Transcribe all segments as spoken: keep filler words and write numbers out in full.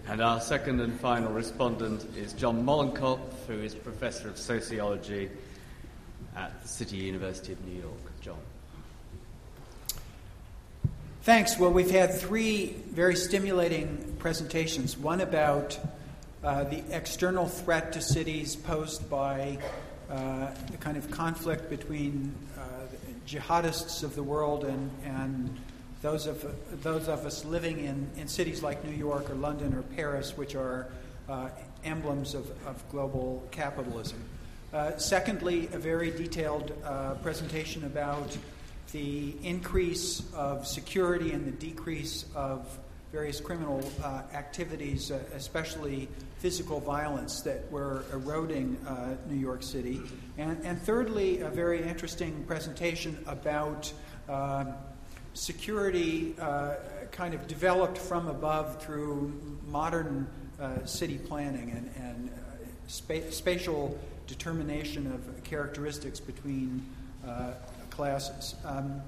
And our second and final respondent is John Mollenkopf, who is Professor of Sociology at the City University of New York. John. Thanks. Well, we've had three very stimulating presentations. One about uh, the external threat to cities posed by uh, the kind of conflict between uh, jihadists of the world and, and those of those of us living in, in cities like New York or London or Paris, which are uh, emblems of, of global capitalism. Uh, secondly, a very detailed uh, presentation about the increase of security and the decrease of various criminal uh, activities, uh, especially physical violence, that were eroding uh, New York City. And, and thirdly, a very interesting presentation about uh, security uh, kind of developed from above through modern uh, city planning and, and uh, spa- spatial determination of characteristics between uh, classes. Um,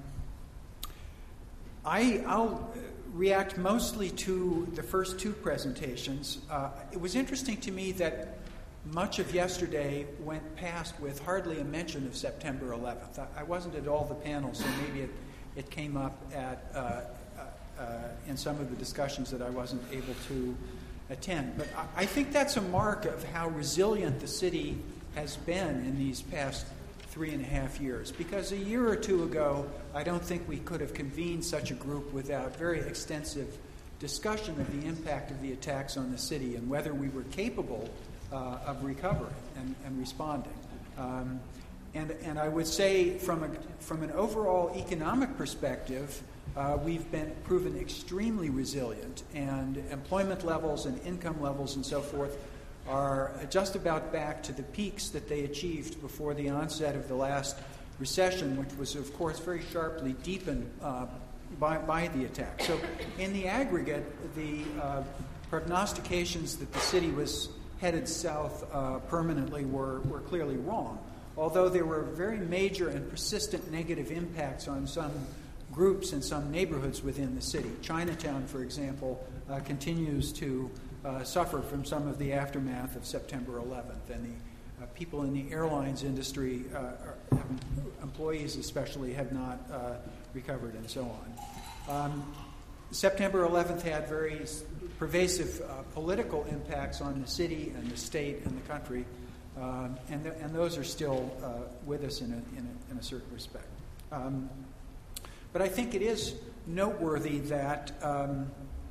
I, I'll react mostly to the first two presentations. Uh, it was interesting to me that much of yesterday went past with hardly a mention of September eleventh. I, I wasn't at all the panels, so maybe it, it came up at uh, uh, uh, in some of the discussions that I wasn't able to attend. But I, I think that's a mark of how resilient the city has been in these past three and a half years. Because a year or two ago, I don't think we could have convened such a group without very extensive discussion of the impact of the attacks on the city and whether we were capable uh, of recovering and, and responding. Um, and, and I would say from, a, from an overall economic perspective, uh, we've been proven extremely resilient, and employment levels and income levels and so forth are just about back to the peaks that they achieved before the onset of the last recession, which was, of course, very sharply deepened uh, by, by the attack. So in the aggregate, the uh, prognostications that the city was headed south uh, permanently were, were clearly wrong, although there were very major and persistent negative impacts on some groups and some neighborhoods within the city. Chinatown, for example, uh, continues to Uh, suffer from some of the aftermath of September eleventh, and the uh, people in the airlines industry, uh, are, have, employees especially, have not uh, recovered, and so on. Um, September eleventh had very pervasive uh, political impacts on the city and the state and the country, um, and, th- and those are still uh, with us in a, in a, in a certain respect. Um, but I think it is noteworthy that um,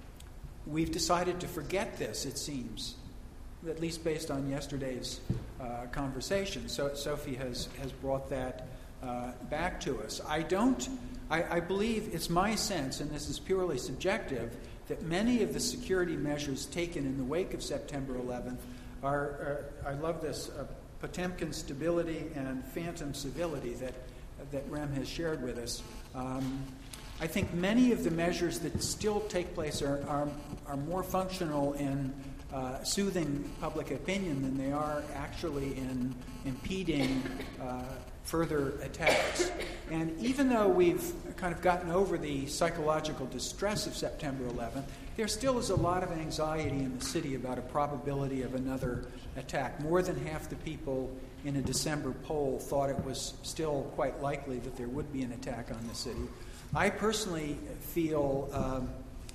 we've decided to forget this, it seems, at least based on yesterday's uh, conversation. So Sophie has, has brought that uh, back to us. I don't, I, I believe it's my sense, and this is purely subjective, that many of the security measures taken in the wake of September eleventh are, are I love this, uh, Potemkin stability and phantom civility that, that Rem has shared with us. Um, I think many of the measures that still take place are, are, are more functional in uh, soothing public opinion than they are actually in impeding uh, further attacks. And even though we've kind of gotten over the psychological distress of September eleventh, there still is a lot of anxiety in the city about a probability of another attack. More than half the people in a December poll thought it was still quite likely that there would be an attack on the city. I personally feel um,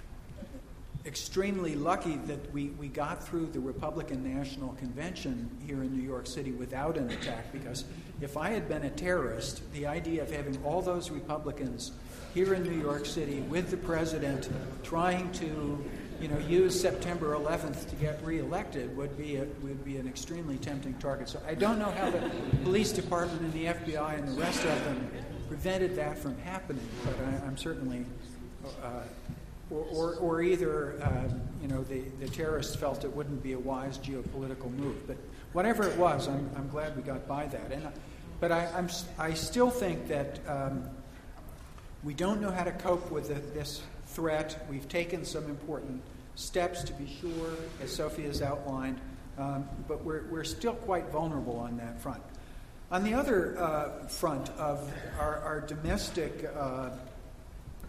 extremely lucky that we, we got through the Republican National Convention here in New York City without an attack, because if I had been a terrorist, the idea of having all those Republicans here in New York City with the president trying to, you know, use September eleventh to get reelected would be a, would be an extremely tempting target. So I don't know how the police department and the F B I and the rest of them prevented that from happening, but I, I'm certainly, uh, or, or, or either, uh, you know, the, the terrorists felt it wouldn't be a wise geopolitical move. But whatever it was, I'm, I'm glad we got by that. And, but I, I'm, I still think that um, we don't know how to cope with the, this threat. We've taken some important steps, to be sure, as Sophie has outlined, um, but we're, we're still quite vulnerable on that front. On the other uh, front of our, our domestic uh,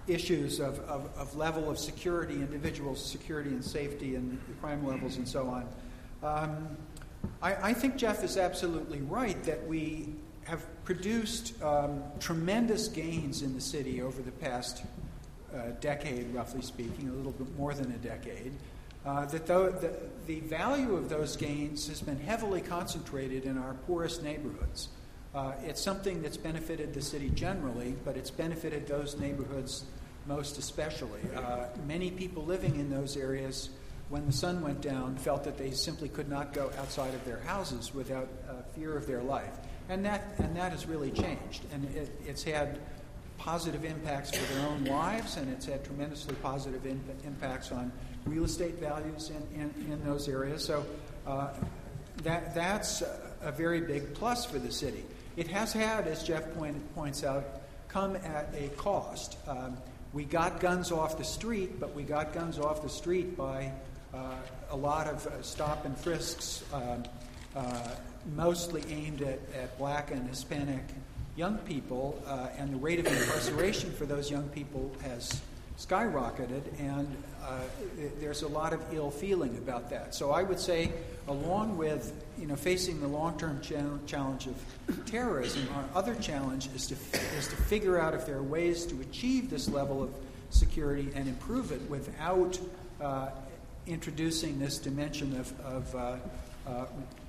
issues of, of, of level of security, individual security and safety, and crime levels, and so on. Um, I, I think Jeff is absolutely right that we have produced um, tremendous gains in the city over the past uh, decade, roughly speaking, a little bit more than a decade. Uh, that though the, the value of those gains has been heavily concentrated in our poorest neighborhoods. Uh, it's something that's benefited the city generally, but it's benefited those neighborhoods most especially. Uh, many people living in those areas, when the sun went down, felt that they simply could not go outside of their houses without uh, fear of their life. And that and that has really changed. And it, it's had positive impacts for their own lives, and it's had tremendously positive in, impacts on real estate values in, in, in those areas. So uh, that that's a, a very big plus for the city. It has had, as Jeff point, points out, come at a cost. Um, we got guns off the street, but we got guns off the street by uh, a lot of uh, stop and frisks, uh, uh, mostly aimed at, at black and Hispanic young people, uh, and the rate of incarceration for those young people has skyrocketed, and uh, there's a lot of ill feeling about that. So I would say, along with you know facing the long-term cha- challenge of terrorism, our other challenge is to is to figure out if there are ways to achieve this level of security and improve it without uh, introducing this dimension of, of uh, uh,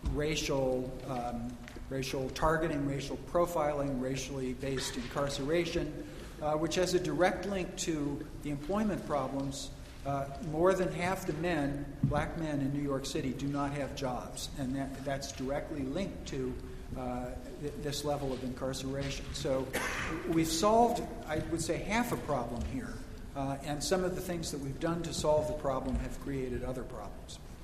racial um, racial targeting, racial profiling, racially based incarceration, uh, which has a direct link to the employment problems. Uh, more than half the men, black men in New York City, do not have jobs, and that, that's directly linked to uh, th- this level of incarceration. So we've solved, I would say, half a problem here, uh, and some of the things that we've done to solve the problem have created other problems.